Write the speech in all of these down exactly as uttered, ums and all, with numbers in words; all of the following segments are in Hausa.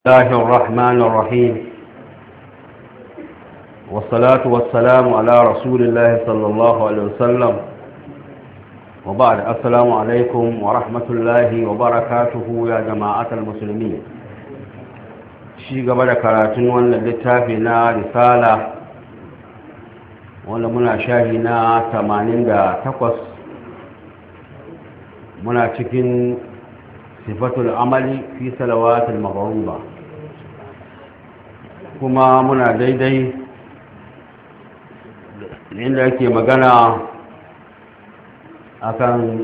الله الرحمن الرحيم والصلاة والسلام على رسول الله صلى الله عليه وسلم وبعد السلام عليكم ورحمة الله وبركاته يا جماعة المسلمين شيء قبل كراتون وانا للتافنا رسالة وانا منا شاهنا ثمانين دا تقص منا تكين صفة العمل في صلوات المغروبة kuma muna daidai inda ake magana akan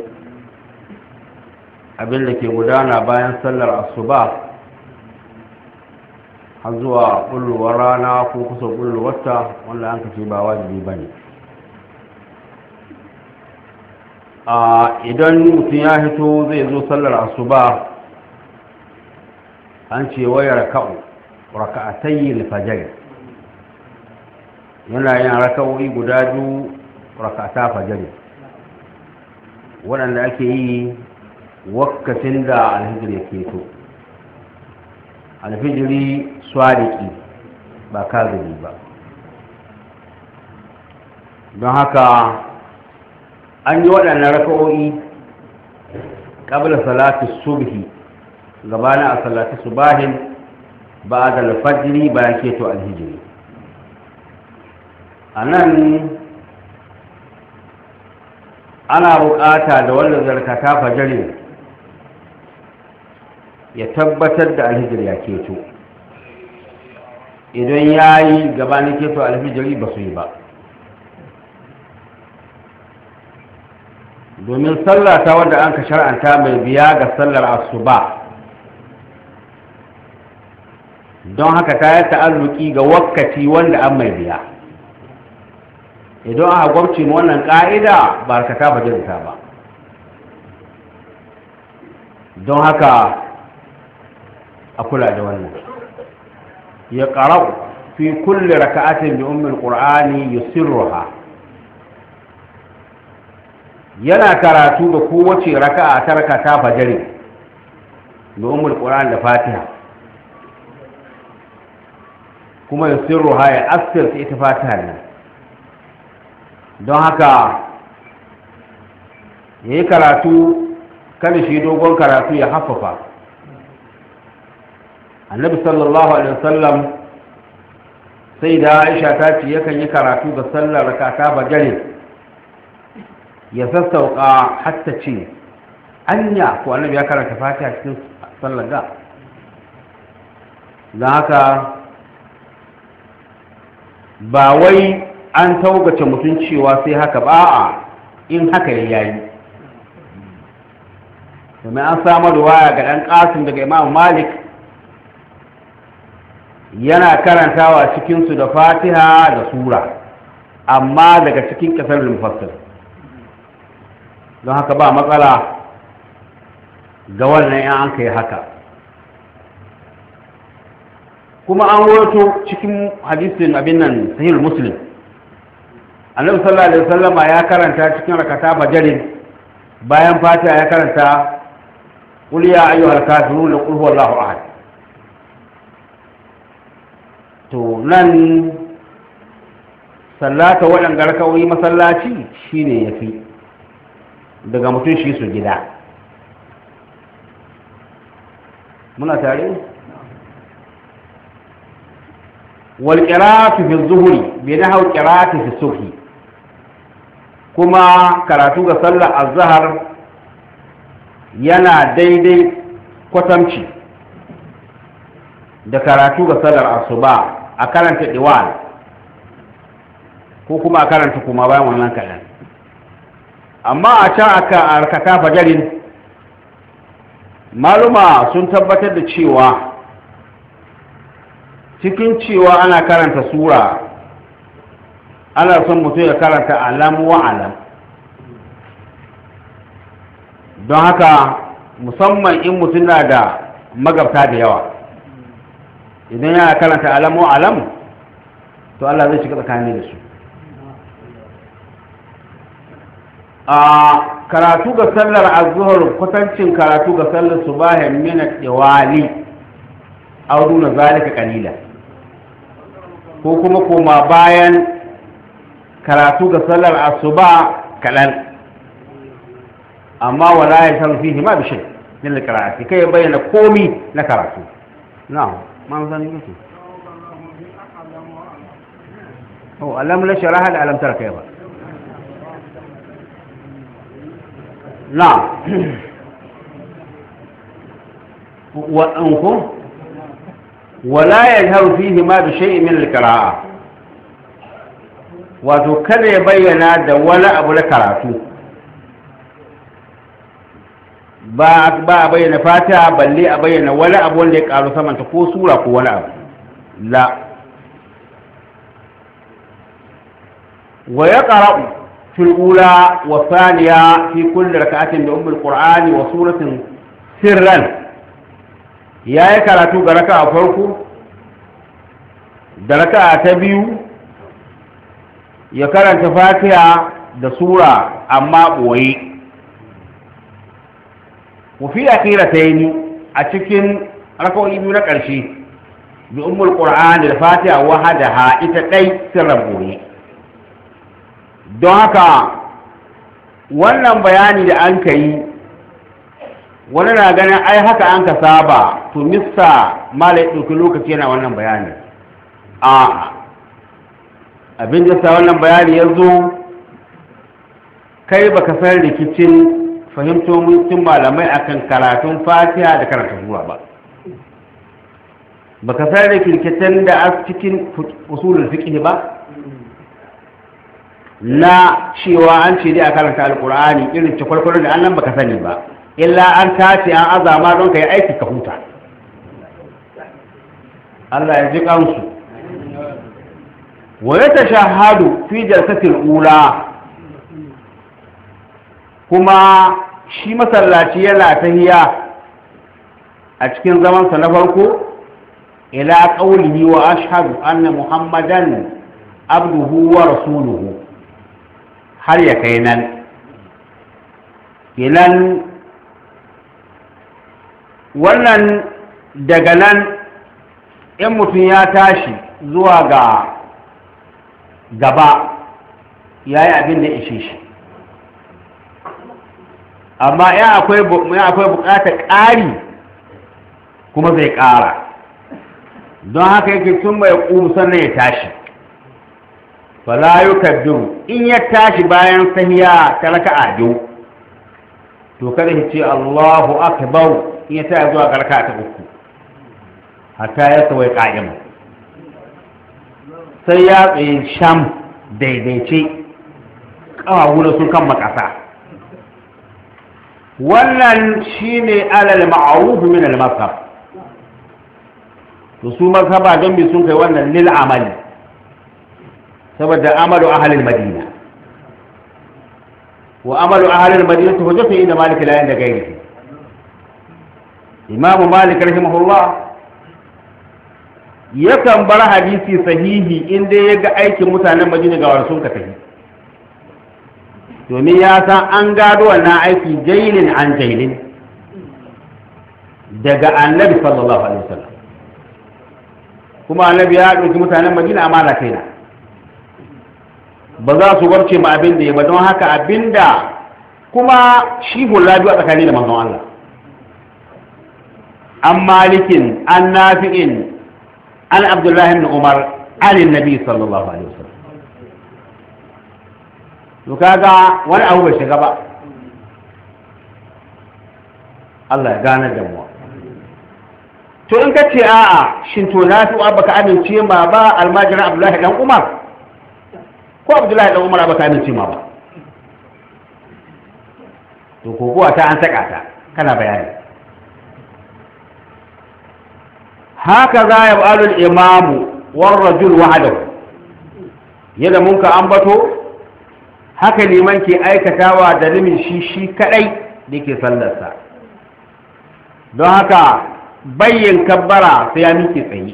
abin da ke gudana bayan sallar asuba har zuwa ƙullowar rana ko kusa ƙullowarta wanda an kace ba wajibi ba ne idan mutum ya hito zai zo sallar asuba an ce wayar ka'u raka'atayi al-fajr yana yin raka'o'i guda biyu raka'ata fajr waɗanda ake yi wakacin da alhijir ya keto alhijiri swadiki ba kazili ba don haka an yi waɗannan raka'o'i qabla salati subhi gabanin a salati subahin ba da alfajiri bayan keto alhijiri a nan ana bukata da wanda zarkata fajirin ya tabbatar da alhijiri ya keto idan ya yi gabanin keto alhijiri ba su yi ba domin sallata wadda an ka shar'anta mai biya ga sallar asuba don haka ta yi ta'alluki ga wakati wanda an mai biya idan aka gwamci wannan ƙa'ida ba ka ta fajirta ba don haka a kula da wannan ya ƙarau fi kulle raka'atin bi ummul qur'ani yusirruha yana karatu da kowace raka'a ta rakata fajiri bi ummul qur'ani da fatiha kuma ya sirru ya asirta ita fatiha ne don haka ya yi karatu kada shi dogon karatu ya haffafa annabi sallallahu alaihi wasallam sai da aisha ta ce yakan yi karatu ga sallar rakata bajare ya sassauka hatta ce anya ko annabi ya karanta fatiha cikin sallar da don haka ba wai an taugace mutum cewa sai haka ba a in haka ya yayi domin an samu ruwaya ga ɗan ƙasin daga imam malik yana karantawa cikinsu da fatiha da sura amma daga cikin ƙasar mufassir don haka ba matsala ga wannan yan an kai haka kuma an wato cikin hadisin abin nan sahih muslim annabi sallallahu alaihi wasallama ya karanta cikin rakata bajarin bayan fatiha ya karanta qul ya ayyuhal kafirun qul huwallahu ahad to nan sallata waɗanda rakawoyi masallaci shine yafi daga mutum shi su gida muna tare والقراءة في الظهر بنحو قراءة في الصبح كما karatu ga sallar azhar yana daidai kwatamci da karatu ga sallar asuba a karanta diwal ko kuma a karanta kuma bayan wannan kaɗan amma a can aka arkata fajarin maluma sun tabbatar da cewa cikin cewa ana karanta sura ana son mutum ya karanta alam wa alam don haka musamman in mutum na da magabta da yawa idan yana karanta alam wa alam to Allah zai shiga tsakani da su a karatu ga sallar azhar kwatancin karatu ga sallar subahin min al-diwali aw duna zalika qalila ko kuma koma bayan karatu ga sallar asuba kaɗan amma wala ya san fihi ma bishay min alqira'ati kai bayyana komi na karatu na'am man san yake oh alam la sharaha da alam tarka ba na'am wa anku wala yajharu fihi ma bishay min alqira'a wato kada ya bayyana da wani abu na karatu ba a bayyana fata balle a bayyana wani abu wanda ya karu samanta ko sura ko wani abu la wa ya qara'u fil ula wa thaniya fi kulli rak'atin bi umm al-qur'ani wa suratin sirran yayi karatu ga raka'a farko da raka'a ta biyu ya karanta fatiha da sura amma boye wafi akhirataini a cikin rak'o'i biyu na ƙarshe bi ummul qur'an da fatiha wahadaha ita dai sirran boye don haka wannan bayani da an kai wani na ganin ai haka an ka saba to missa malai ɗauki lokaci yana wannan bayani a abin da sa wannan bayani ya zo kai baka san rikicin fahimto mutum malamai akan karatun fatiha da karanta sura ba baka san rikicin da a cikin usulul fiqh ba na cewa an ce dai a karanta alqur'ani irin cikwalkwalon da annan baka sani ba illa an tace an azama don kai aiki ka huta Allah ya ji kansu wa yatashahhadu fi jalsatil ula kuma shi masallaci yana tahiya a cikin zamansa na farko ila qawlihi wa ashhadu anna muhammadan abduhu wa rasuluhu har ya kai nan kenan wannan daga nan in mutum ya tashi zuwa ga gaba ya yi abin da ishe shi amma ya akwai bukatar ƙari kuma zai ƙara don haka yake tun mai ƙumu sannan ya tashi fala yukaddiru in ya tashi bayan sahiya ta raka'a biyu to kada ya ce Allahu akbar in ya tashi zuwa ga raka'a ta uku hatta ya sawai qa'ima sai ya tsaye sham daidaice ƙawawu sun kan makasa wannan shine alal ma'ruf min al mazhab to su mazhaba don bi sun kai wannan lil amali saboda amalu ahli al madina wa amalu ahli al madina hujjatu inda malik la inda gairi imam malik rahimahullah yakan bar hadisi sahihi inda ya ga aikin mutanen madina ga warsun ka tafi domin ya san an gado wannan aiki jailin an jailin daga annabi sallallahu alaihi wasallam kuma annabi ya ɗauki mutanen madina amana kaina ba za su warce ma abin da ya ba don haka abin da kuma shi hula biyu a tsakani da manzon Allah an malikin an nafi'in an abdullahi ibn umar an nabi sallallahu alaihi wasallam to kaga wani abu bai shiga ba Allah ya gane da mu to in ka ce a'a shin to na fi baka amince ma ba almajirin abdullahi dan umar ko abdullahi dan umar baka amince ma ba to ko kuwa ta an saka ta kana bayani haka za ya ba'alu al-imamu war rajul wahdahu yadda mun ka ambato haka liman ke aikatawa da limin shi shi kadai da ke sallarsa don haka bayyin kabbara sai ya miƙe tsaye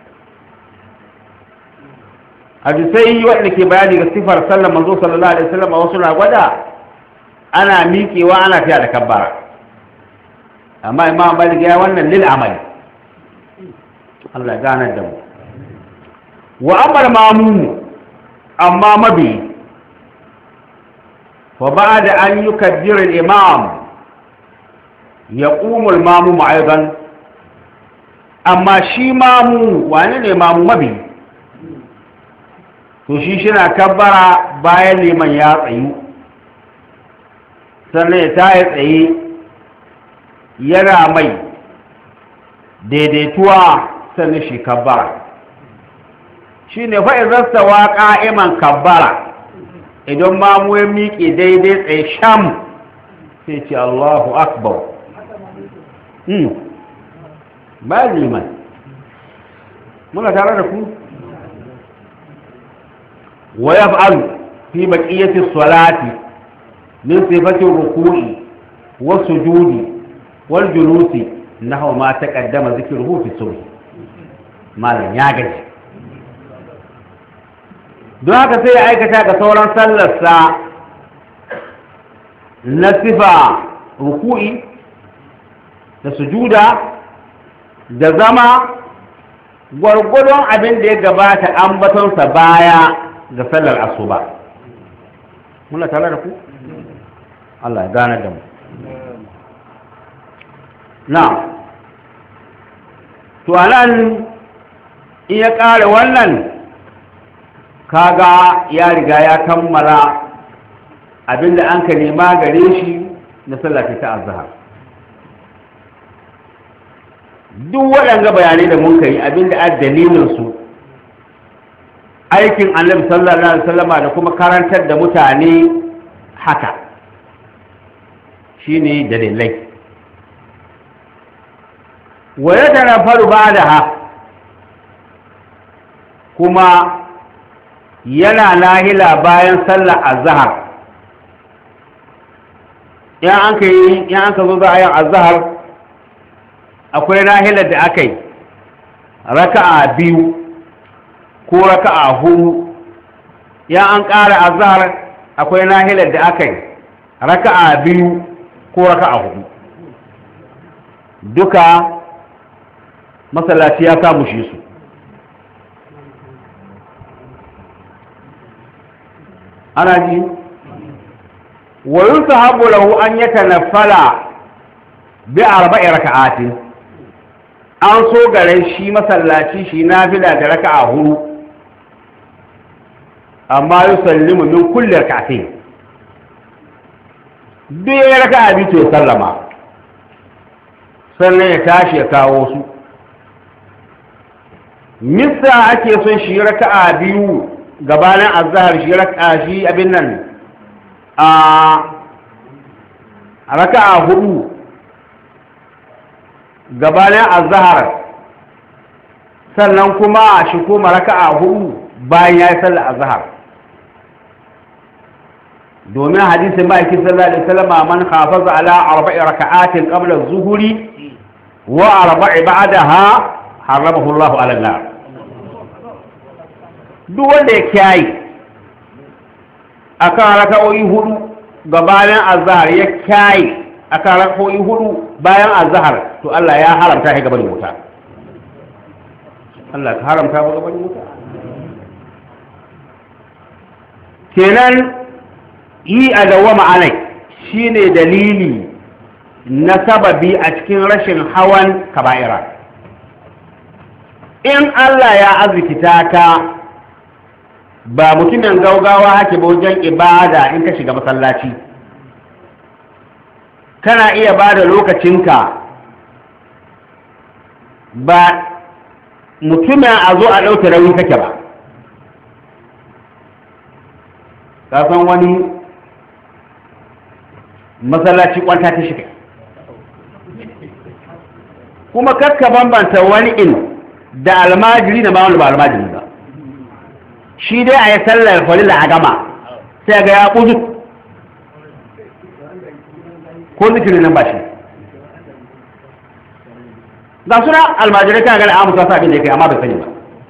hadisai waɗanda ke bayani ga sifar sallar manzo sallallahu alaihi wasallam a wasu na gwada ana miƙewa ana fiya da kabbara amma imam malik ya wannan lil amali Allah ganar da mu wa amal mamu amma mabi fa ba'da an yukabbir al-imam yaqumu al-mamu aidan amma shi mamu wani ne mamu mabi to shi shina kabbara bayan liman ya tsayu sannan ya tayi tsaye yana mai daidaituwa sannan shi kabbara shi ne fa'izarsa wa ƙa'iman kabbara idan mamu ya miƙe daidai tsaye sham sai ce Allahu akbar ba liman muna tare da ku wa ya fa'alu fi baƙiyyati salati min sifatin ruku'i wasu judi wal julusi nahu ma taqaddama zikruhu fi subh malan ya gaji don haka sai ya aikata ga sauran sallarsa na sifa ruku'i da sujuda da zama gwargwadon abin da ya gabata ambatonsa baya ga sallar asuba muna tare da ku Allah ya gane da mu na to anan in ya kare wannan kaga ya riga ya kammala abinda an ka nema gare shi na sallah ta azhar duk waɗanga bayanai da mun kai abinda a dalilin su aikin annabi sallallahu alaihi wasallama da kuma karantar da mutane haka shine dalilai wa yatanaffaru ba'daha kuma yana nahila bayan sallar azhar in an ka yi in an ka zo za a yin azhar akwai nahilar da aka yi raka'a biyu ko raka'a hudu in an ƙara azhar akwai nahilar da aka yi raka'a biyu ko raka'a hudu duka masallaci ya samu shi su ana ji wa yusahabu lahu an yatanaffala bi arba'i raka'atin an so gare shi masallaci shi nafila da raka'a hudu amma yusallimu min kulli raka'atin duk ya raka'a biyu to ya sallama sannan ya tashi ya kawo su misa ake son shi raka'a biyu gabanin azhar shi raka'a shi abin nan a raka'a hudu gabanin azhar sannan kuma shi kuma raka'a hudu bayan ya yi sallar azhar domin hadisin ma'aikin sallallahu alaihi wasallam man hafaza ala arba'i raka'atin qabla az-zuhri wa arba'i ba'daha haramahu Allah ala an-nar duk wanda ya kiyaye akan raka'o'i hudu gabanin azhar ya kiyaye akan raka'o'i hudu bayan azhar to Allah ya haramta shi gaban wuta Allah ka haramta mu gaban wuta kenan yi a dawama anai shine dalili na sababi a cikin rashin hawan kaba'ira in Allah ya azikita ka ba mutumin gaugawa hake ba wajen ibada in ka shiga masallaci kana iya ba da lokacinka ba mutumin a zo a ɗauke rauni kake ba ka san wani masallaci kwanta ta shiga kuma kakka bambanta wani in da almajiri da ma wani ba almajiri ba shi dai a yi sallar falila a gama sai ga ya ƙuzu ko zikirin nan ba shi ga suna almajirai kan gani amusa sa abin da ya kai amma bai sani ba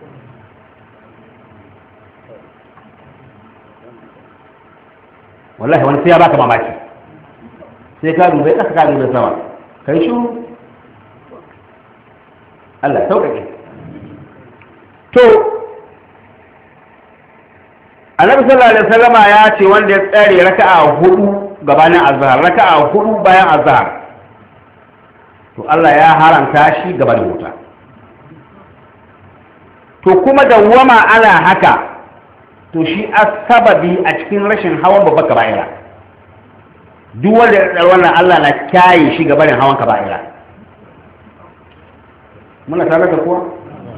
wallahi wani sai ya baka mamaki sai ka dubai ƙasa ka dubai sama kai shuru Allah sauƙaƙe annabi sallallahu alaihi wasallama ya ce wanda ya tsare raka'a hudu gabanin azhar raka'a hudu bayan azhar to Allah ya haramta shi gabanin wuta to kuma dawwama ana haka to shi asababi a cikin rashin hawan babbar kaba'ira duk wanda ya tsare wannan Allah na kyaye shi gabanin hawan kaba'ira muna tare da kuwa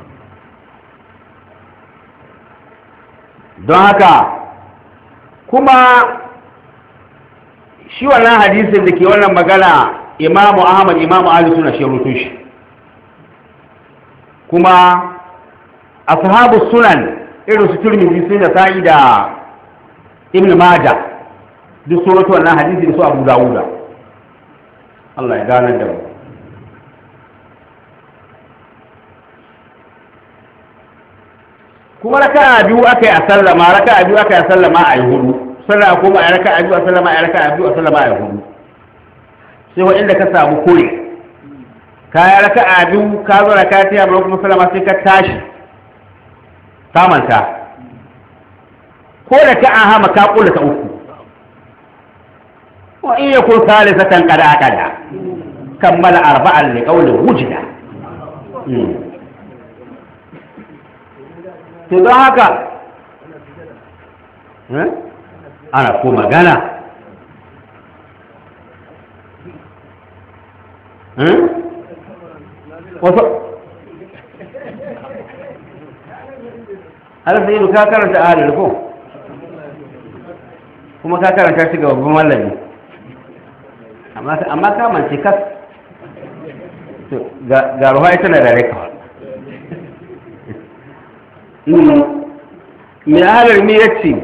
don haka kuma shi wannan hadisin da ke wannan magana imamu ahmad imamu ali suna shirutun shi kuma ashabu sunan irin su turmizi sun da sa'i da ibn majah duk suratu wannan hadisi da su abu dawuda Allah ya gane da mu kuma raka'a biyu aka yi a sallama raka'a biyu aka yi a sallama a yi hudu sallama kuma a raka'a biyu a sallama a raka'a biyu a sallama a yi hudu sai wa inda ka samu kore ka yi raka'a biyu ka zo raka'a ta yamma kuma sallama sai ka tashi ka manta ko da ka an hama ka kula ta uku wa in yakun salisatan qada qada kammala arba'an li qawli wujida to don haka ana ko magana wasu alfa yi ka karanta ahalar ko kuma ka karanta shi ga babban mallami amma kamance kas ga ruwa ita na da rekawa mai halar mi ya ce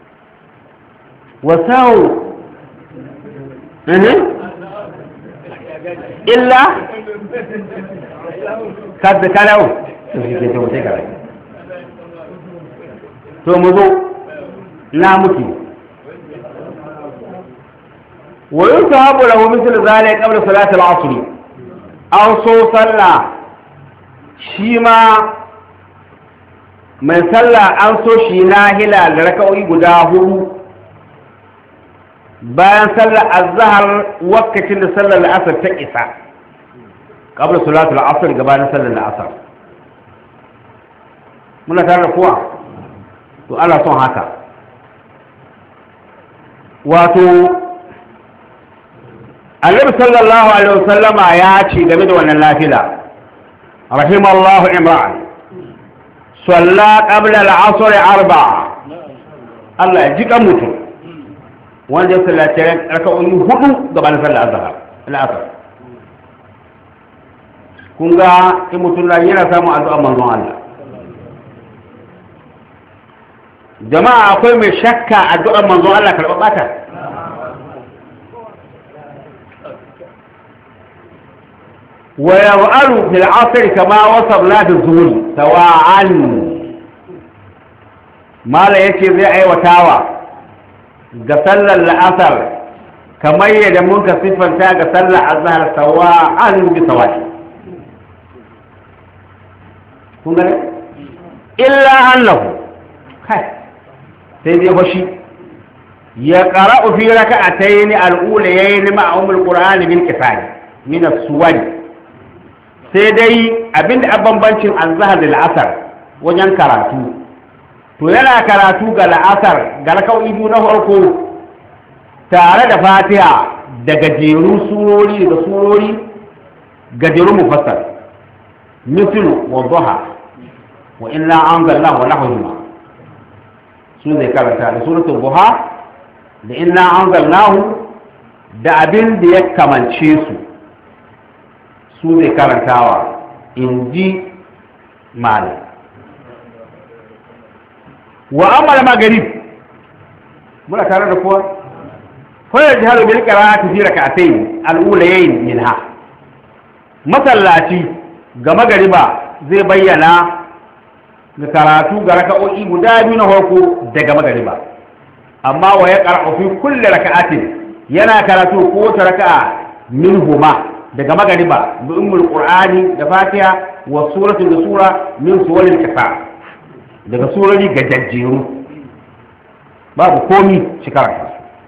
wasawo illa kadda kalawo to mu zo na mutu wayin sahabu lahu misal zalika qabla salati al-asr aw so salla shi ma mai sallah an so shi nahila da raka'o'i guda hudu bayan sallar azhar wakacin da sallar al'asr ta isa qabla salatul asr gabanin sallar al'asr muna tare da kuwa to ana son haka wato annabi sallallahu alaihi wasallama ya ce game da wannan nafila rahimallahu imran صلى قبل العصر أربعة الله يجيك أموتو وان جاء صلى ركعون هدو قبل صلى الظهر العصر كونغا يموتو الله ينا سامو أدعى منظوم الله جماعة أقول من شكا أدعى منظوم الله كالبقاتا ويفعل في العصر كما وصفنا في الظهور سواء ما لا يكي زي اي وتاوى قصل العصر كما يدمونك صفا تا قصل الظهر سواء بسواء إلا أنه سيدي وشي يقرأ في ركعتين الأوليين مع أم القرآن بالكفاية من السور sai dai abinda a bambancin azhar da la'asar wajen karatu to yana karatu ga la'asar ga raka'o'i biyu na farko tare da fatiha da gajeru surori daga surori gajeru mufassal mislu wa duha wa inna anzalnahu wa nahwihima su zai karanta da suratul duha da inna anzalnahu da abin da ya kamance su su zai karantawa in ji malam wa amma magarib muna tare da kowa kawai jihar bil qira'ati fi rak'atayn al-ulayayn minha masallaci ga magariba zai bayyana ga karatu ga raka'o'i guda biyu na farko daga magariba amma wa ya qara'u fi kulli raka'atin yana karatu ko ta raka'a minhuma daga magariba bi ummul qur'ani da fatiha wa suratul da sura min suwaril kitab daga surori gajajjeru babu komi shi karanta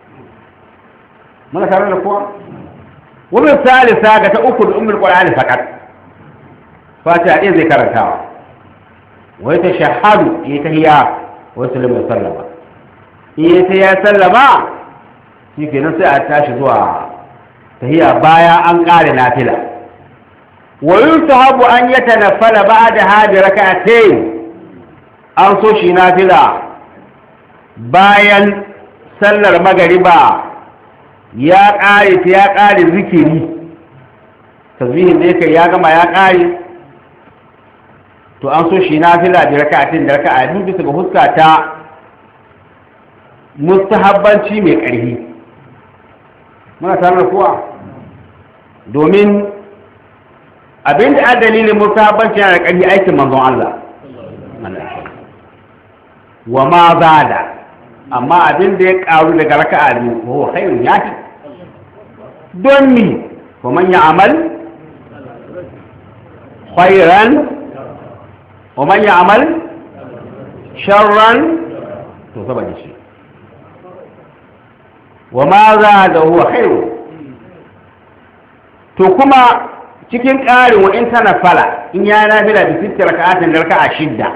muna tare da kowa wani salisa ga ta uku da ummul qur'ani fakat fatiha ɗaya zai karantawa wai ta shahadu ya tahiyya wai sallama sallama in ta ya sallama shi kenan sai a tashi zuwa tahiyya baya an ƙare nafila wa yusahabu an yatanaffala ba'da hadi rak'atayn an so shi nafila bayan sallar magariba ya ƙare ta ya ƙare zikiri tasbihin da yake ya gama ya ƙare to an so shi nafila da raka'atin da raka'a biyu bisa ga huska ta mustahabbanci mai ƙarfi muna tare da kuwa domin abinda a dalilin mustahabbanci yana da ƙarfi aikin manzon Allah wa ma zada amma abinda ya ƙaru daga raka'a biyu ko khairun yafi don mi fa man ya'mal khairan wa man ya'mal sharran to saboda shi wa ma zada huwa khairu to kuma cikin ƙarin wa in tana fala in ya nafila bi sitti raka'atin da raka'a shidda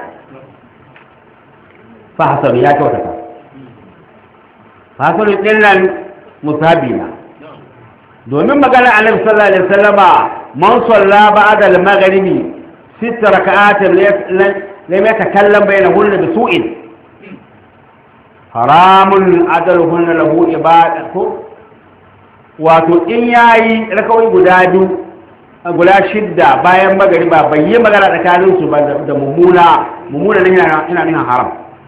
fa hasan ya kyautata fa hasan din nan musabina domin magana annabi sallallahu alaihi wasallama man salla ba'da al-maghribi sitti raka'atin lam yatakallam bainahunna bi su'in haramun adaluhunna lahu ibadatu wato in yayi rakawai guda biyu guda shidda bayan magariba bai yi magana tsakanin su ba da mummuna mummuna ne yana ina nuna haram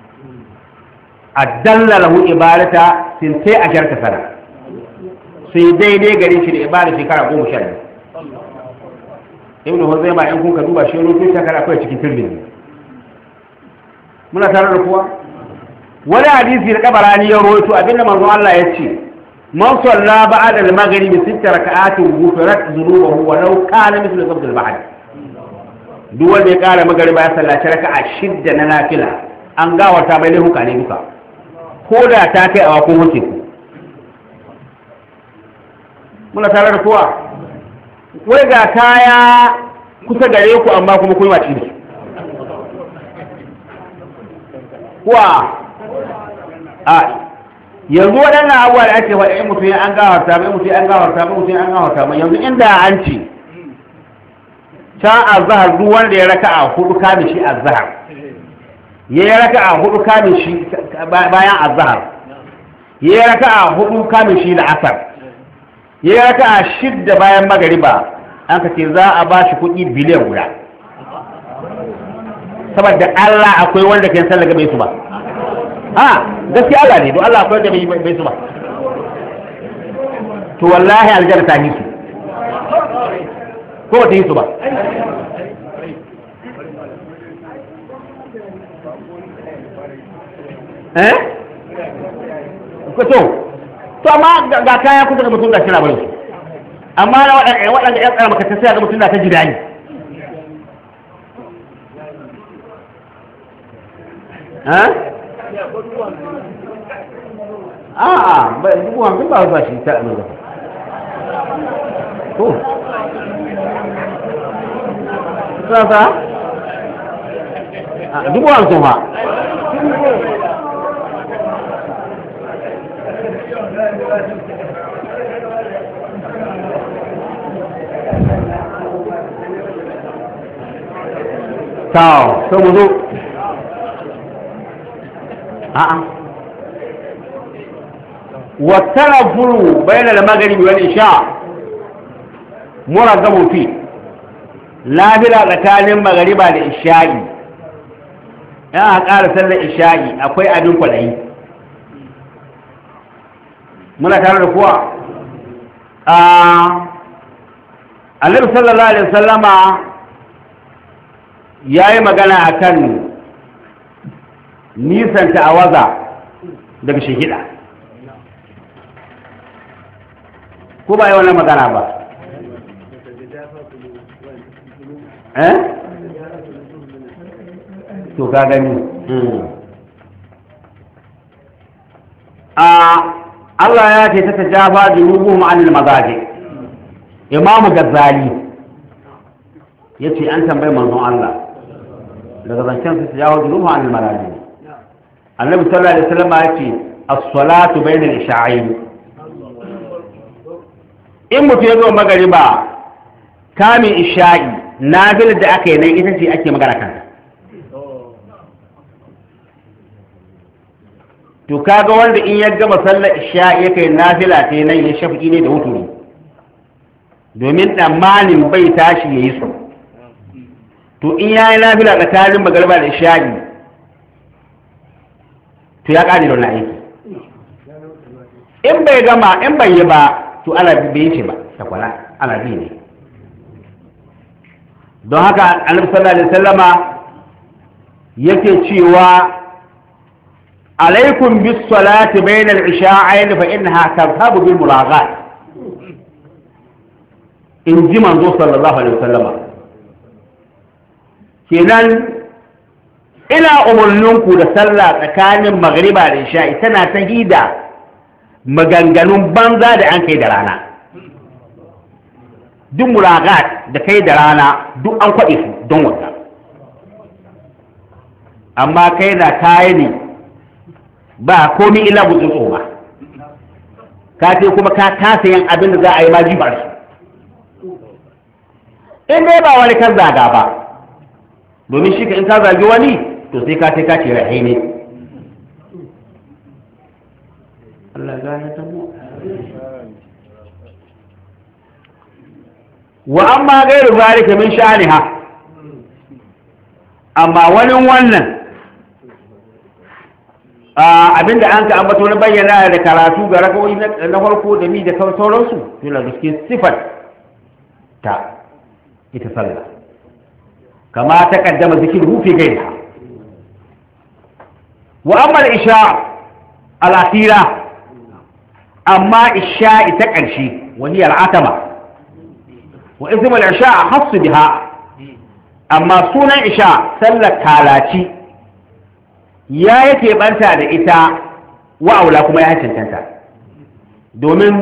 addalla lahu ibadata sin sai a jarka sana sai daidai gare shi da ibada shekara goma sha biyu ibnu huzaima in kun ka duba shi rufin shekara akwai cikin tirmidhi muna tare da kuwa wani hadisi da kabarani ya rawaito abinda manzon Allah ya ce man salla ba'da al-maghribi sitta raka'atin ghufirat dhunubuhu wa law kana mithlu zabd al-ba'd duk wanda ya kara magariba ya sallaci raka'a shidda na nafila an gawarta mai laifuka ne duka ko da ta kai awa ko wuce ku muna tare da kowa wai ga kaya kusa gare ku amma kuma kun waci ne kuwa a yanzu waɗannan abuwa da ake faɗa in mutum ya an gawarta mai mutum an gawarta mai mutum an gawarta mai yanzu inda an ce can azhar duk wanda ya raka a hudu kame shi azhar ya yi raka a hudu kame shi bayan azhar ya yi raka a hudu kame shi da asar ya yi raka a shidda bayan magariba an ka ce za a ba shi kuɗi biliyan guda saboda Allah akwai wanda ke sallar gabe su ba a gaskiya Allah ne don Allah akwai da bai su ba to wallahi aljanna ta yi su ko ta yi su ba eh ko to to amma ga kaya kusa da mutum da kira bari amma na waɗanda waɗanda ya tsara maka ta sai ga mutum da ta jira ni eh a'a ba dubu hamsin ba ba shi ta amurka ko sasa a dubu hamsin ba tawo sai mu zo a'a والتنفل بين المغرب والعشاء مرغب فيه لا بلا tsakanin magariba da isha'i ya ƙara sallar isha'i akwai abin kwalayi muna tare da kuwa a Annabi sallallahu alaihi wasallama yayi magana akan nisan ta'awaza daga shehida ko ba yi wannan magana ba eh to ka gani Allah ya ce ta tajafa junubuhum anil madaji. Imamu Ghazali yace an tambayi manzon Allah daga zancen su tajafa junubuhum anil madaji. Annabi sallallahu alaihi wasallam ya ce as-salatu bayna al-isha'ayn. In mutum ya zo magariba kamin isha'i nafilar da aka yi nan ita ce ake magana kanta. To kaga wanda in ya gama sallar isha'i ya kai nafila ta nan ya shafi ne da wuturi domin tsammanin bai tashi ya yi su. To in ya yi nafila tsakanin magariba da isha'i to ya ƙari da wani aiki. In bai gama in bai yi ba to ana bai ce ba takwala ana bi ne. Don haka annabi sallallahu alaihi wasallama yake cewa alaikum bis salati bainal isha'ain fa innaha tadhhabu bil mulaghat. In ji manzo sallallahu alaihi wasallama kenan ina umurninku da sallah tsakanin magriba da isha'i tana ta hida maganganun banza da an kai da rana. Duk mulagat da kai da rana duk an kwaɗe su don wata. Amma kai na kayi ne ba komi illa gudun tsoma. Ka ce kuma ka kasa yin abin da za a yi ma jibar su. In dai ba wani kan zaga ba, domin shi ka in ka zagi wani to sai ka ce ka ce rahe ne. Allah gane ta mu. Wa amma gairu zalika min sha'aniha, amma wani wannan abinda an ka ambato na bayyana da karatu ga rakawoyi na farko da mi da sauransu to la gaske sifat ta ita sallah kama ta kaddama zikiru fi gairiha. wa amma al-isha al-akhira, amma isha ita ƙarshe wani al-atama wa ismu al-isha khassu biha, amma sunan isha sallar kalaci ya yake banta da ita wa aula kuma ya cancanta, domin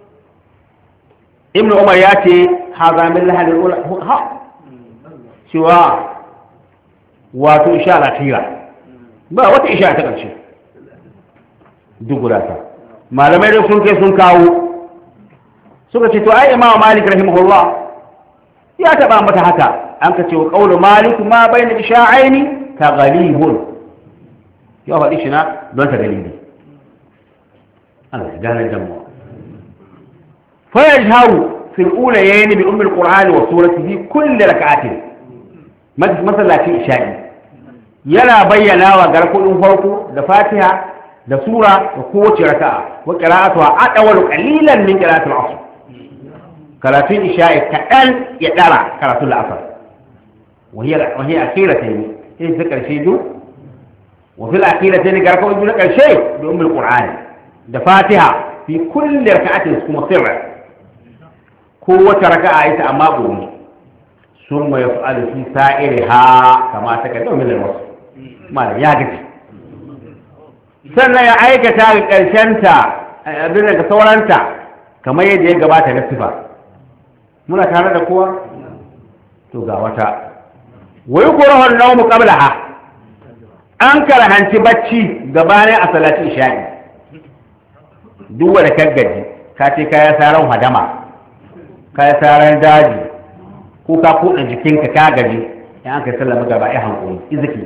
ibnu umar ya ce haza min lahal ha cewa wato isha al-akhira ba wata isha ta ƙarshe duk gudata. Malamai da sun kai sun kawo suka ce to ai imam malik rahimahullah ya taba mata haka, an ka ce wa qawlu malik ma bayna isha'aini ka ghalibun, ya faɗi shi na don ta galibi. Allah ya gane jama'a. Fa yajharu fi al-ulayayn bi umm al-qur'an wa suratihi kulli rak'atin, masallacin isha'i yana bayyana wa garkudin farko da fatiha da sura da kowace raka'a wa qira'atuha adawalu qalilan min qira'atil asr. karatun isha'i kaɗan ya ɗara karatun la'asar wahiyar akira ta yi sai ta ƙarshe biyu wafil akira ta yi garkawar biyu na ƙarshe da umar ƙur'ani da fatiha fi kullum raka'atin kuma sirra ko wata raka'a ita amma ɓoye sun mai fa'alu fi sa'iri ha kama ta ka domin wasu malam ya gaji sannan ya aikata ga ƙarshenta abin daga sauranta kamar yadda ya gabata na sifa. Muna tare da kowa to ga wata wai kurahun naumu qablaha, an karhanci bacci gabanin a salati isha'i. Duk wanda ka gaji ka ce kaya saran hadama kaya saran daji ko ka kuɗa jikinka ka gaji in an kai sallama gaba ya hankali iziki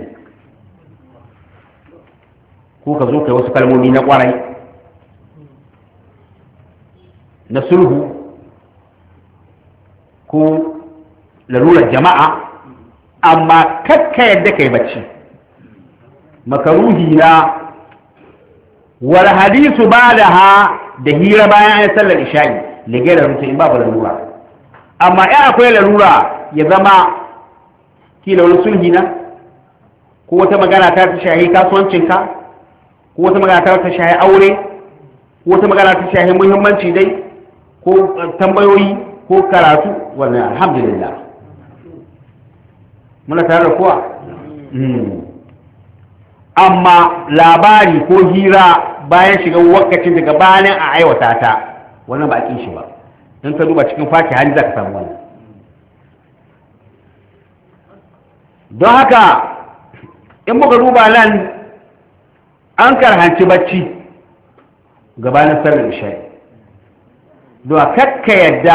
ko ka zo kai wasu kalmomi na kwarai na sulhu ko lalurar jama'a, amma kakka yadda kai bacci makaruhi na wal hadisu ba'daha da hira bayan an sallar isha'i lige da rutu in babu lalura. Amma in akwai lalura ya zama kila wani sulhi na ko wata magana ta ta shahi kasuwancinka ko wata magana ta ta shahi aure ko wata magana ta shahi muhimmanci dai ko tambayoyi ko karatu, wannan alhamdulillah muna tare da kowa. Amma labari ko hira bayan shiga wakacin daga bayanin a aiwata ta wannan ba a kin shi ba in ka duba cikin faki hali za ka samu wannan don haka in muka duba nan an karhanci bacci gabanin sallar isha'i don kakka yadda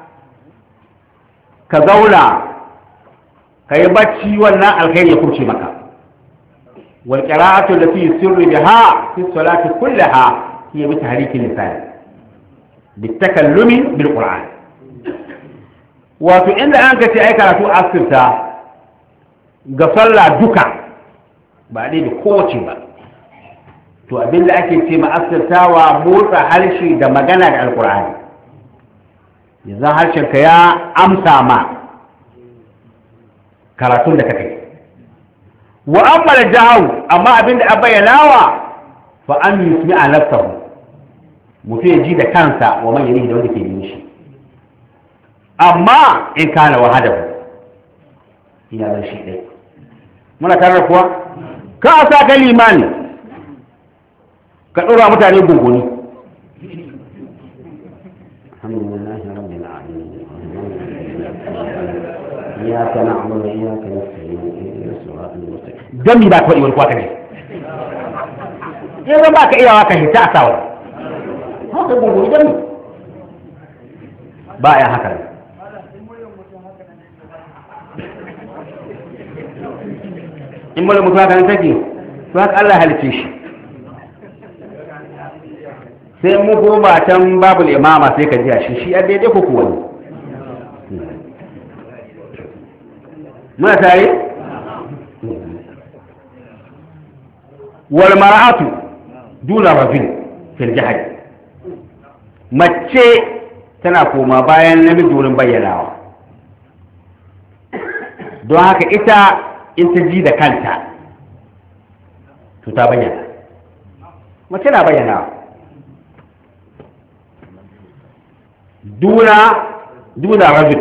ka zauna ka yi bacci wannan alkhairi ya kurce maka wal qira'atu allati yusirru biha fi salati kullaha hiya bi tahriki lisan bi takallumi bil qur'an wato inda an ka ce ai karatu asirta ga sallah duka ba dai da kowace ba to abinda ake ce ma asirtawa motsa harshe da magana da alqur'ani yanzu harshenka ya amsa ma karatun da kake wa amma da jahu amma abinda a bayyanawa fa an yusmi a nafsahu mutum ya ji da kansa wa man yarihi da wanda ke yin shi amma in kana wahadahu ina da shi dai muna tare kuwa ka asa ka limani ka dora mutane gunguni alhamdulillah rabbil alamin iyyaka na'budu wa iyyaka nasta'in ihdinas siratal mustaqim dan mi ba ka wani kwaka ne yanzu ba ka iya waka hita sawa haka gunguni dan ba ya haka in mulkin mutum haka ne take to haka Allah halice shi sai mu koma can babul imama sai ka ji shi shi a daidai ko kuwa muna tare wal mar'atu duna rajul fil jahd mace tana koma bayan namiji wurin bayyanawa don haka ita in ta ji da kanta to ta bayyana mace na bayyanawa duna duna rajul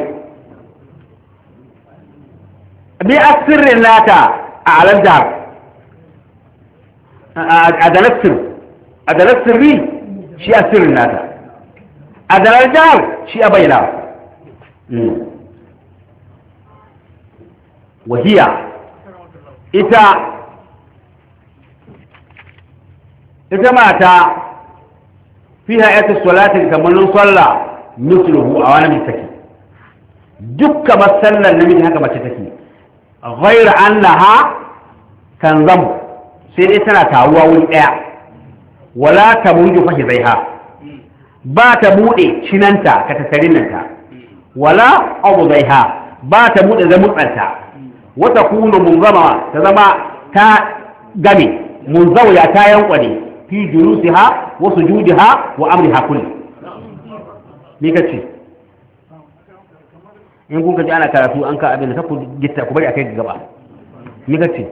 bi asirrin nata a aladar adalar sir adalar sirri shi asirrin nata adalar jihar shi a bayyana wahiya ita ita mata fiha yata salatin kamalin sallah misluhu a wani take dukkan masallan namiji haka mace take ghayra annaha tanzam sai dai tana tawuwa wuri daya wala tamuju fahi zaiha ba ta bude cinanta ka tasarinanta wala abu zaiha ba ta bude zamutsanta wata kunu munzama ta zama ta game munzawiya ta yankwane fi julusiha wa sujudiha wa amriha kulli ni kace in kun kaji ana karatu an ka abin da ku gitta ku bari akai gaba ni kace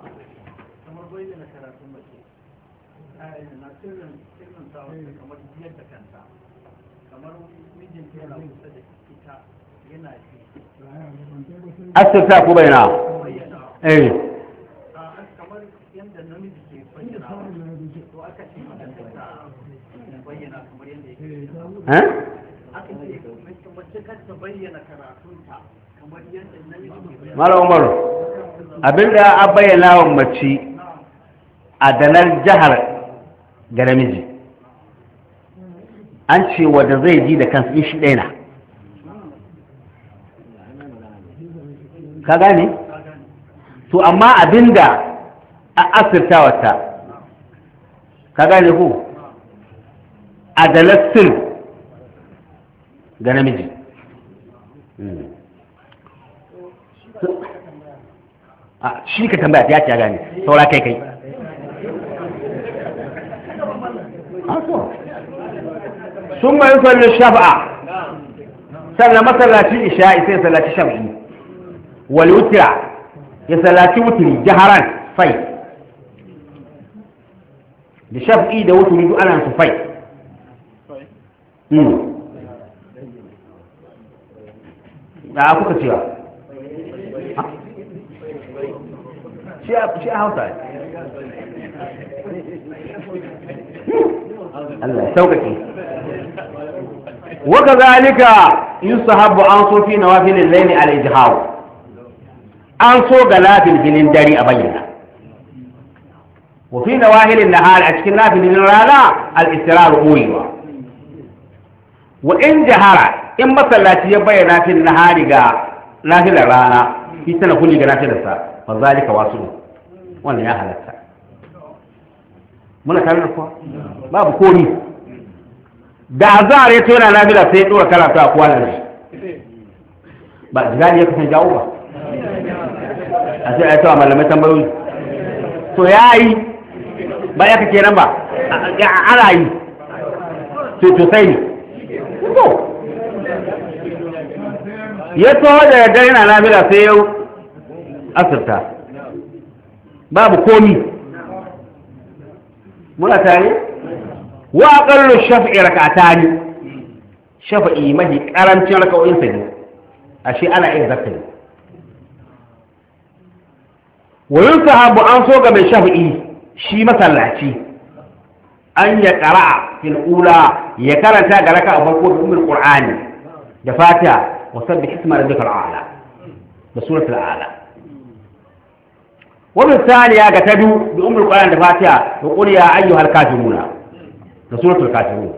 asirta ku bayana eh kamar yadda namiji ke bayyana to aka ce bayyana kamar yadda yake eh aka ce mace kar ta bayyana karatunta kamar yadda namiji ke bayyana Malam Umar abinda a bayyana wa mace a danar jihar ga namiji an ce wanda zai ji da kansa in shi ɗaya na ka gane to amma abinda a asirta wata ka gane ku adalastin ga namiji a shi ka tambaya ya ce ya gane saura kai kai sun bayan sallin shafa'a sannan masallacin isha'i sai sallaci shafi'i walwutira ya sallaci wuturi jaharan fai da shafi'i da wuturi duk ana su fai da kuka cewa shi a hausa Allah ya sauƙaƙe waka zalika yusahabu an so fi nawafilil layli al ijhaw an so ga lafil ginin dare a bayyana wa fi nawahilin nahar a cikin lafilin rana al israr uwa wa in jahara in masallaci ya bayyana fil nahari ga lafilar rana fi sana kulli ga nafilarsa fa zalika wasu wannan ya halatta muna tare da kuwa babu komi da azhar ya tona nafila sai ya dora karatu a kuwa nan ba jihadi ya kasan jawo ba a sai ya tawa malamai tambayoyi to ya yi ba ya kake nan ba ya ana yi to to sai ne to ya taho da dare na nafila sai ya asirta babu komi muna tare wa aqallu shaf'i rak'atani shafa'i mahi karancin raka'o'in sa ne ashe ana yin zakari wa yusahabu an so ga mai shafi'i shi masallaci an ya qara'a fil ula ya karanta ga raka'a farko da ummul qur'ani da fatiha wa sabbih isma rabbikal a'la da suratul a'la wa min thaniya ga tadu da ummul qur'ani da fatiha wa qul ya ayyuhal kafiruna da suratul kafirun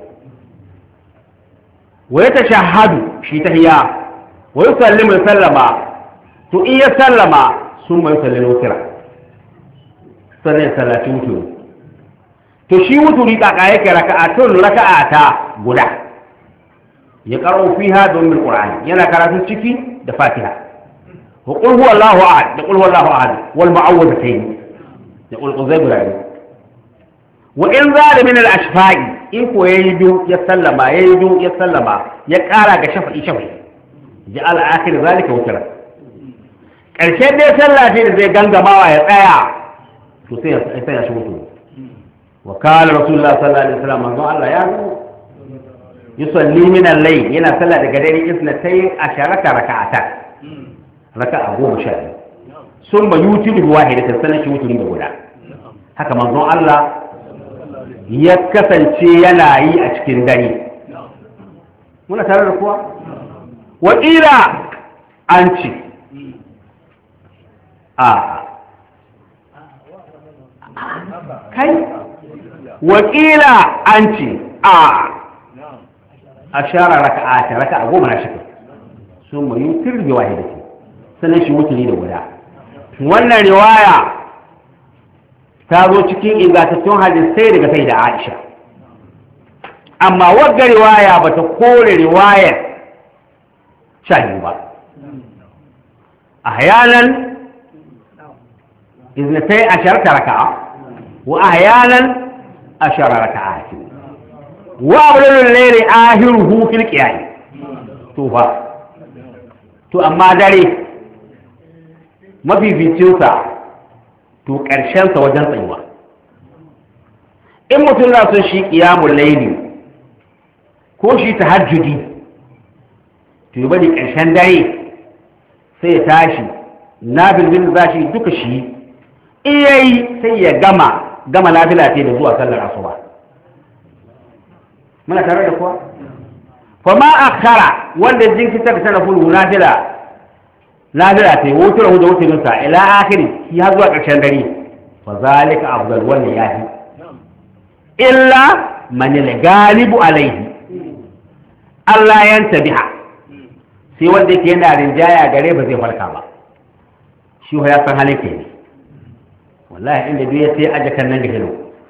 wa yatashahhadu shi tahiyya wa yusallimu sallama to in ya sallama sun mai sallin wutira sannan salati wuturi to shi wuturi kaka yake raka'atun raka'ata guda ya karo fiha domin qur'ani yana karatu ciki da fatiha wa qul huwallahu ahad da qul huwallahu ahad wal mu'awwidhatayn da qul uzayr wa in zada min al ashfa'i in ko yayi du ya sallama yayi du ya sallama ya kara ga shafa'i shafa'i ja'al akhir zalika wutira karshe dai sallah ce da zai gangamawa ya tsaya to sai ya sai ya shi wutu wa qala rasulullah sallallahu alaihi wasallam manzo Allah ya zo yusalli min al-layl yana sallah daga dare isnatay asharaka raka'ata raka'a goma sha sun ba yuti bi wahidatan sanan shi wutu da guda haka manzo Allah ya kasance yana yi a cikin dare muna tare da kuwa wakila an ce a kai wakila an ce a a shara raka'a ta raka'a goma na shika sun mai yi turbi wahidati sannan shi mutane da guda wannan riwaya ta zo cikin ingantattun hadisai daga sai da Aisha amma wadda riwaya bata kore riwayar shahi ba ahyanan iznatai asharata raka'a wa ahyanan ashara raka'at wa awwalul layli ahiruhu fil qiyam to fa to amma dare mafificin sa to karshen sa wajen tsayuwa in mutum na son shi qiyamul layli ko shi tahajjudi to yi bane ƙarshen dare sai ya tashi na bilbil za shi duka shi iyayi sai ya gama gama nafila ce da zuwa sallar asuba muna tare da kuwa fa ma akhara wanda jinkita da sana fulu nafila nafila ce wutura da wuturin sa ila akhiri shi har zuwa ƙarshen dare fa zalika afdal wannan yahi illa man al-galibu alayhi Allah yantabiha sai wanda yake yana rinjaya gare ba zai farka ba shi ya san halin ke ne wallahi inda duk ya sai aje kan nan ga hilo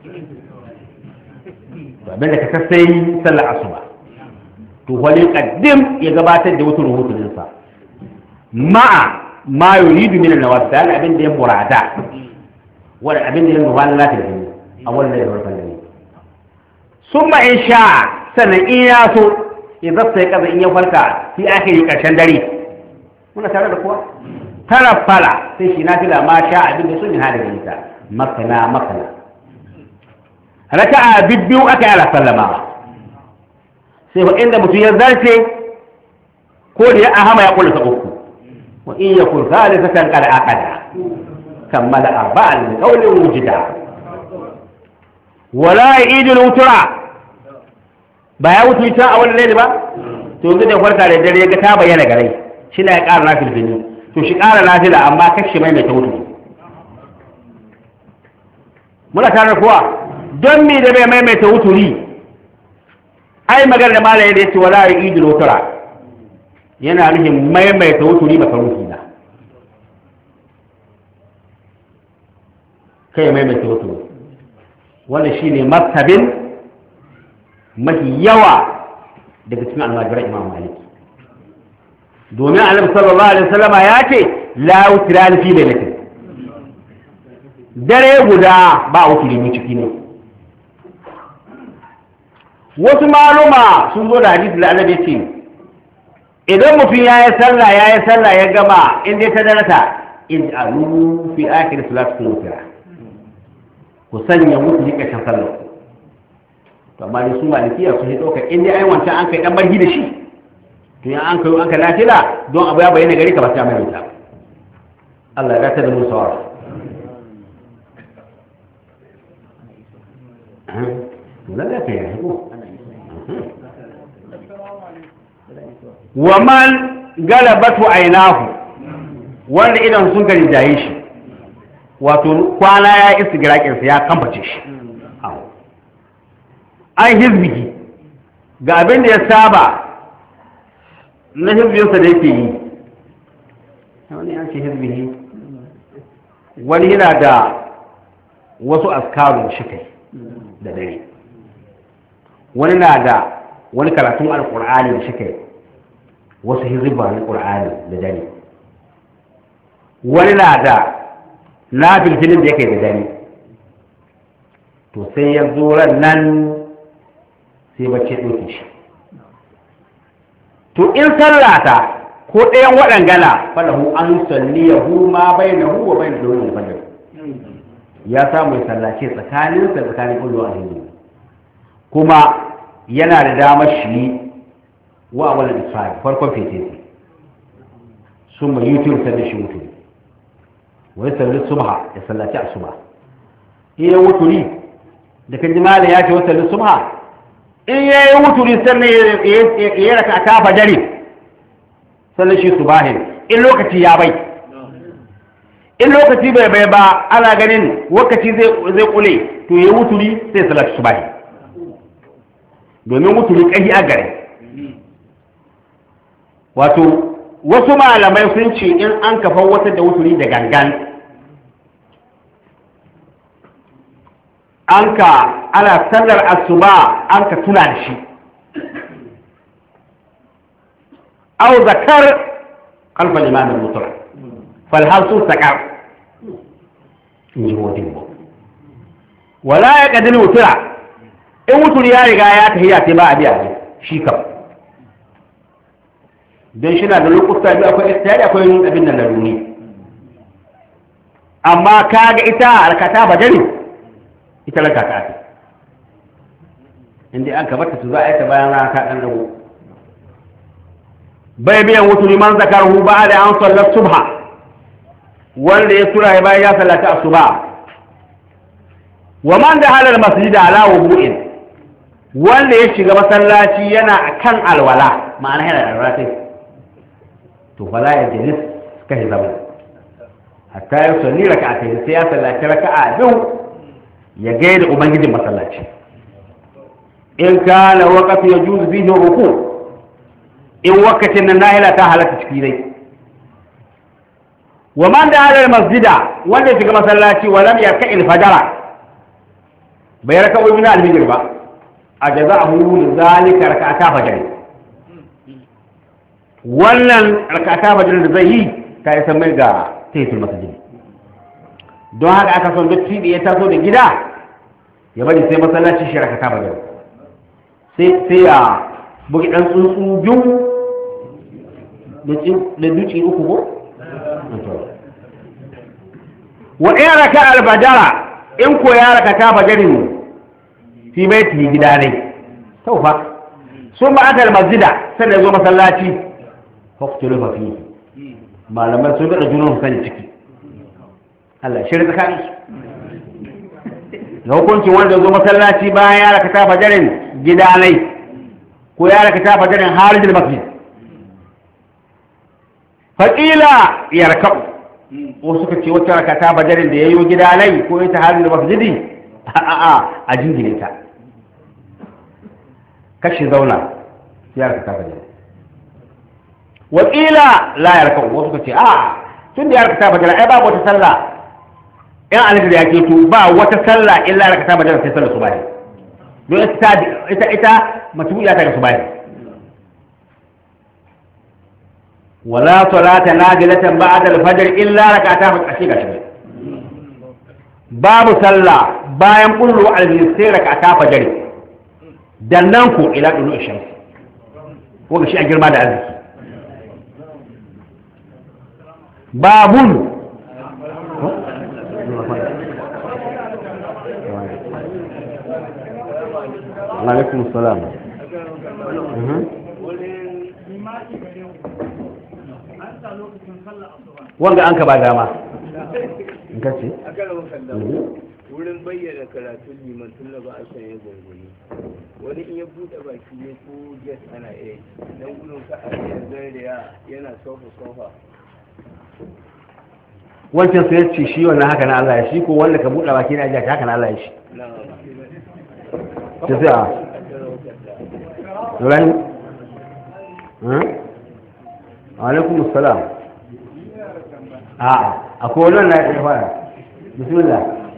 to abin da ka sai sallar asuba to wani kaddim ya gabatar da wutar hutun sa ma'a ma yuridu min an-nawafil abin da ya murada wanda abin da ya nufa Allah ta yi a wannan da farkon ne summa in sha sanan in ya so idan sai kaza in ya farka sai aka yi karshen dare muna tare da kuwa tara fala sai shi nafila ma sha abin da sun yi hada gari ta makana makana raka'a bibbiyu aka yi sallama sai wa inda mutum ya zarce ko da ya ahama ya kula ta uku wa in yakun zalika qad aqada kammala arba'an min qawli wujida wala idul wutura ba ya wuce ta a wani laili ba to yanzu da farka da dare ga ta bayyana gare shi na ya ƙara nafil fini to shi ƙara nafila amma kashi mai mai ta wuce muna tare kuwa don mi da bai mai mai ta wuturi ai magana da malaye da ya ce wala idul wutura yana nufin mai mai ta wuturi ba ka rufi na kai mai mai ta wuturi wanda shi ne martabin mafi yawa daga cikin almajiran imam maliki domin annabi sallallahu alaihi wasallama ya ce la wutirani fi lailatin dare guda ba wuturi mu ciki ne wasu maluma sun zo da hadisi da annabi ce idan mutum ya yi sallah ya yi sallah ya gama in dai ta darata in alu fi akhir salatu wutira ku sanya musu rikashin sallah to amma ne su malikiya su yi ɗauka inda ai wancan an kai ɗan bargi da shi to yan an kai an ka lafila don abu ya bayyana gari ka ba ta mai wuta Allah ya ta da mu sawara to nan da kai ya ko wa man galabatu aynahu wanda idan sun gari jaye shi wato kwana ya istigraƙinsa ya kambace shi an hizbiki ga abin da ya saba na hizbinsa da yake yi wani an ce hizbiki wani yana da wasu askarun shi kai da dare wani na da wani karatun alƙur'ani da shi kai wasu hizba na ƙur'ani da dare wani na da na filfilin da yake da dare to sai ya zo ran nan sai bacci ɗauke shi to in sallata ko ɗayan waɗangana falahu an salliyahu ma bainahu wa bain dawil fajr ya samu ya sallace tsakanin sa tsakanin kullu ahli kuma yana da damar shi wa awal isfari farkon fete summa yutir sai shi mutu wai salli subha ya sallaci asuba iya wuturi da kan jimala ya ce wa salli subha in ya yi wuturi sannan ya raka ta fajari sannan shi subahin in lokaci ya bai in lokaci bai bai ba ana ganin lokaci zai kule to ya wuturi sai salati subahi domin wuturi ƙahi a gare wato wasu malamai sun ce in an kafa wata da wuturi da gangan an ka ana sallar asuba an ka tuna da shi au zakar kalfan imanin mutum falhalsu sakar in ji wadin ba wala ya kadin wutura in wuturi ya riga ya tahiyya sai ba a biya ne shi kam don shi na da lokuta biyu akwai istiyari akwai yin abin nan da runi amma kaga ita alkata bajari ita lakata ce inda an kabata su za a yi ta bayan rana ta ɗan rago bai biyan wutu liman zakarhu ba da an sallar subha wanda ya tura ya bayan ya sallata asuba wa man da halar masjida ala wudu'in wanda ya shiga masallaci yana akan alwala ma'ana yana da alwala to fala ya jalis kai zama hatta ya salli raka'atayn sai ya sallaci raka'a biyu ya gaida ubangijin masallaci in kana waqti yajuz fihi ruku in wakatin nan nahila ta halatta ciki dai wa man da ala masjida wanda ya shiga masallaci wa lam yarka il fajara bai raka ibn al-fajr ba ajaza'ahu li zalika rak'ata fajr wannan rak'ata fajr da zai yi ta isa mai ga tayyul masjid don haka aka son duk tibi ya taso da gida ya bari sai masallaci shi rak'ata fajr sai sai ya bugi dan tsuntsu biyu da duci uku ko wa in raka al-fajra in ko ya raka ta fajarin fi baiti gida ne taufa sun ba aka masjida sai da zo masallaci faktoru fa fi malaman sun da junan sani ciki Allah shi tsakanin ga hukuncin wanda zo masallaci bayan ya rakata fajarin gidanai ko ya rakata fajarin harijin masjid faƙila ya raka'u wasu suka ce wata rakata fajarin da ya yi gidanai ko ita harijin masjidi a'a a jingine ta kashi zauna ya rakata fajarin waƙila la ya raka'u wasu suka ce a'a tun da ya rakata fajarin ai babu wata sallah yan alifir ya ke to ba wata sallah illa rakata fajarin sai sallar subahi don ita ita ita matuƙiya ta ga subahi wala salata nafilatan ba'da al-fajr illa rakata fajarin ga shi babu sallah bayan kullu al-fajr sai rakata fajarin dan nan ko ila dulu shams ko ga shi a girma da arziki babun alaikum salam wanda an ka ba dama in ka ce wurin bayyana karatun liman tun da ba a sanya gungumi wani in ya buɗe baki ne ko jet ana iya don gudun ka a yanzu yana sofa sofa wancan sai ce shi wannan haka na Allah ya shi ko wanda ka buɗe baki na ajiya haka na Allah ya shi ta sai a rai alaikum salam a akwai wannan na ya fara bismillah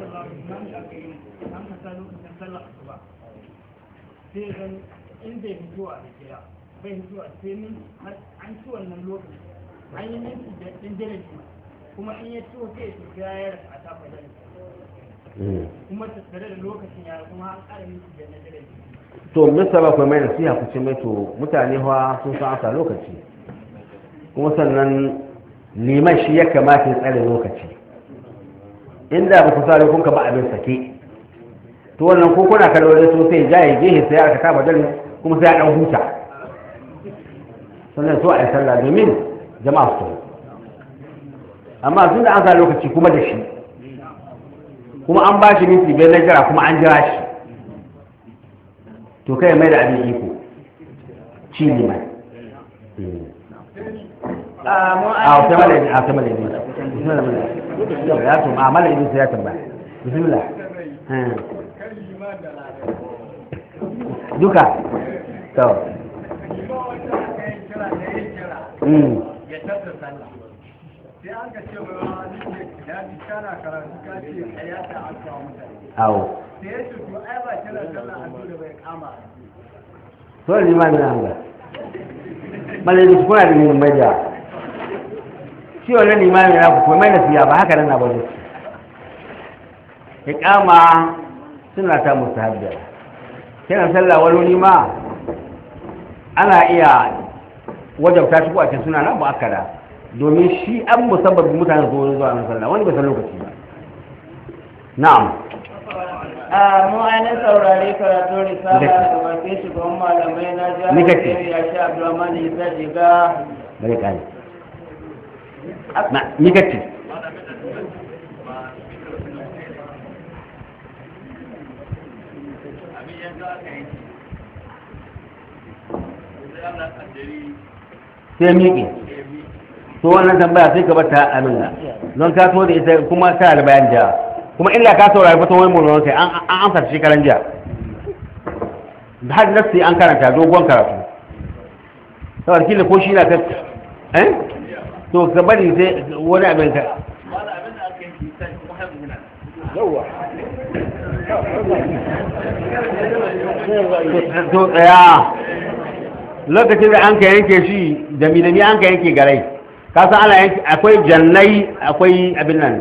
sai zan inda ya fito a kira bai fito a sai min an ci wannan lokaci an yi minti da ɗin jirage kuma in ya ciwo sai ya tafi ya yara a tafa dare kuma tattare da lokacin ya kuma an ƙara minti da na jirage to misala kuma mai nasiha ku ce mai to mutane fa sun san asa lokaci kuma sannan liman shi ya kamata ya tsare lokaci inda ba ku sa kun ka ba abin sake to wannan ko kuna kallo da to sai jaye gehe sai aka kama dare kuma sai a dan huta sannan to a yi sallah domin jama'a su amma tun da an sa lokaci kuma da shi kuma an ba shi minti biyar na jira kuma an jira shi to kai mai da abin iko ci ne mai a wata malayi a wata malayi ya to a malayi sai ya tambaya bismillah duka to ya tattara sallah sai an ka ce wa ya ji kana karatu ka ce hayata an kawo mutane awo sai ya ce to ai ba kira sallah a dole bai kama to limani na hanga malayi su kuna da yin maja shi wannan limani na ku kuma mai nasiya ba haka nan na bane iqama suna ta musahabbiya kiran sallah wani ma ana iya wajabta shi ko a ce suna nan ba akada domin shi an musabbab mutane zuwa zuwa na sallah wani bai san lokaci ba na'am a mu ainihin saurari karatu risala da bakin shugaban malamai na jihar ya sha abdulrahman isa jiga bare kai na ni kace sai miƙe to wannan tambaya sai ka bata amina don ka so da ita kuma ta da bayan jiya kuma illa ka saurari fata wani mulmulon kai an amsa shi karan jiya da har nasi an karanta dogon karatu saboda kila ko shi na ta eh to ka bari sai wani abin ka to tsaya lokacin da an ka yanke shi da milami an ka yanke garai ka san ana yanke akwai jannai akwai abin nan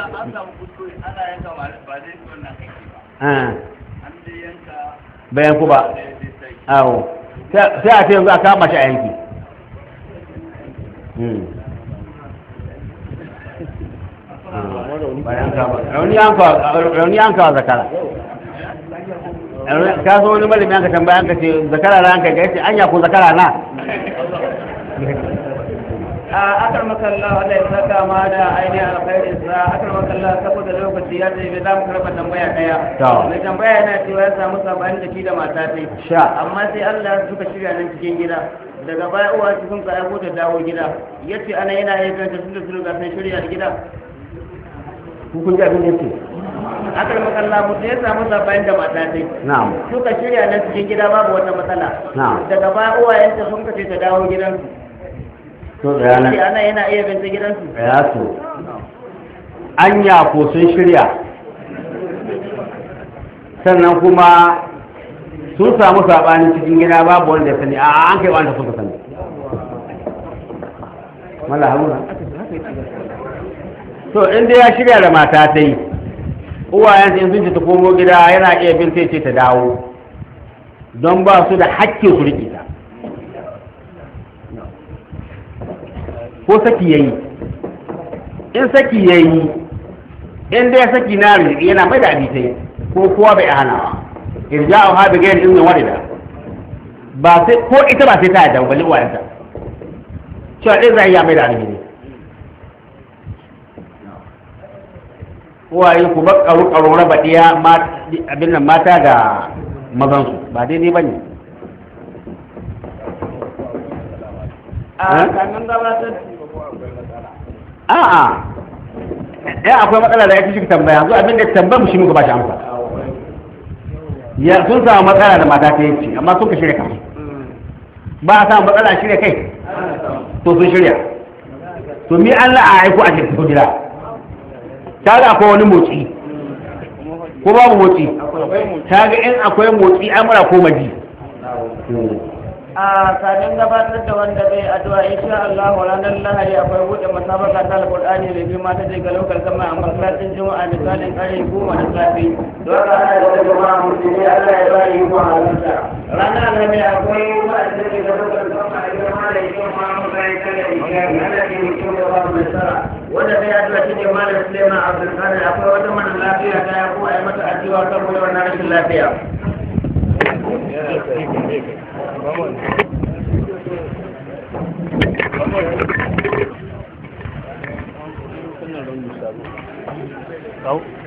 bayan ku ba awo sai a ce yanzu a kama shi a yanki rauni an kawo zakara ka so wani malami an ka tambaya an ka ce zakara na an ka gaishe an yako zakara na a akar makalla wanda ya saka ma da ainihin alkhairin sa akar makalla saboda lokaci ya ce za mu karɓa tambaya ɗaya mai tambaya yana cewa ya samu sabani da shi da mata sai sha amma sai Allah suka shirya nan cikin gida daga baya uwa su sun ka aiko ta dawo gida yace ana yana yin kanta sun da sun ga sun shirya da gida kun ji abin da yake akar makalla mutum ya samu sabani da mata sai na'am suka shirya nan cikin gida babu wata matsala na'am daga baya uwayenta sun kace ta dawo gidansu to da sai ana yana iya binta gidansu ya to anya ko sun shirya sannan kuma sun samu saɓani cikin gida babu wanda ya sani a an kai wanda suka sani mala haruna to inda ya shirya da mata ta yi uwayensa in sun ce ta komo gida yana iya bin sai ce ta dawo don ba su da hakkin su riƙe ta ko saki yayi in saki yayi in dai saki na riƙe yana mai da abisai ko kowa bai hana irja'u ha bi ghairi iznin walida ba sai ko ita ba sai ta yadda ba uwayenta cewa dai zai ya mai da alheri uwaye ku ba karu karu raba diya abin nan mata ga mazan su ba daidai bane a kanin gabatar a'a eh akwai matsala da yake shi tambaya yanzu abin da tambayar mu shi muka ba shi amsa ya sun samu matsala da mata ta yace amma sun ka shirya kai ba a samu matsala shirya kai to sun shirya to mi Allah a aiko a cikin gida ta ga akwai wani motsi ko babu motsi ta ga in akwai motsi amura ko maji a kanin gabatar da wanda bai addu'a insha Allah ranar Lahadi akwai buɗe masabaka ta Alƙur'ani da girma ta daga lokal gama a masallacin Juma'a misalin ƙarfe goma da safe don ranar da jama'a musulmi Allah ya bari yi kuma halarta ranar Alhamis akwai wa'anda ke da lokal gama a girma da yake ma mu bayan kare da shi Allah ke mutum da babu nasara wanda bai addu'a shi ne Malam Suleiman Abdulkadir akwai wata mana lafiya ta ya ko a yi mata addu'a saboda wannan rashin lafiya Vamos.